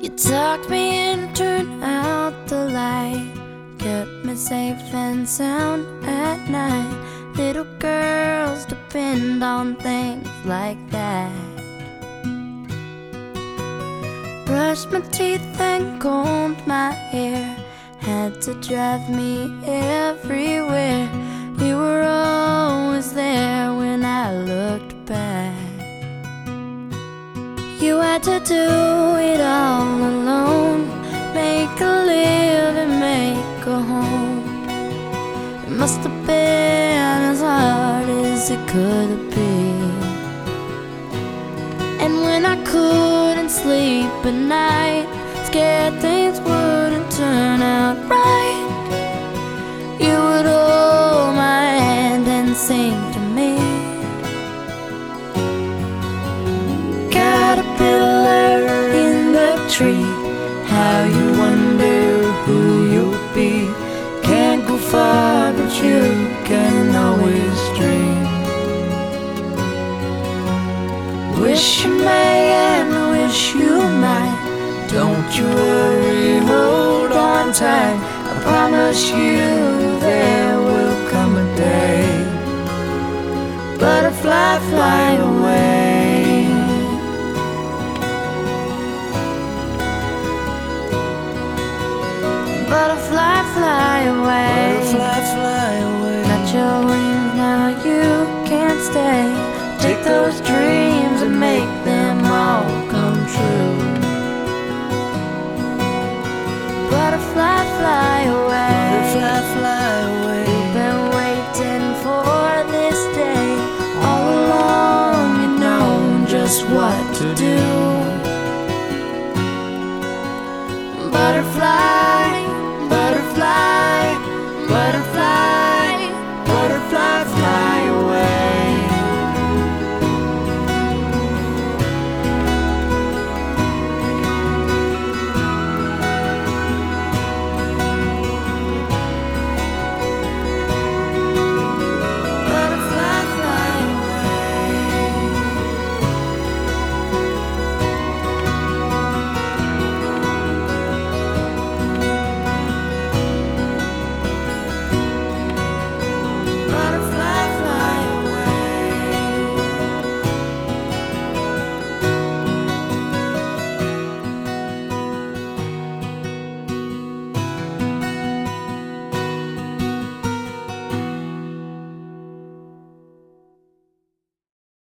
You tucked me in, turned out the light, kept me safe and sound at night. Little girls depend on things like that. Brushed my teeth and combed my hair, had to drive me everywhere. You were always there when I looked back. You had to do it all alone, make a living, make a home. It must have been as hard as it could be. And when I couldn't sleep at night, scared things wouldn't turn out right, you would hold my hand and sing to me. Caterpillar in the tree, how you wonder who you'll be. Can't go far, but you can always dream. Wish you may and wish you might. Don't you worry, hold on tight. I promise you there will come a day. Butterfly, fly away. Butterfly, fly away. Butterfly, fly away. Got your wings, now you can't stay. Take those dreams and make them all come true. Butterfly, fly away. Butterfly, fly away. Been waiting for this day all along. You know just what to do. Butterfly.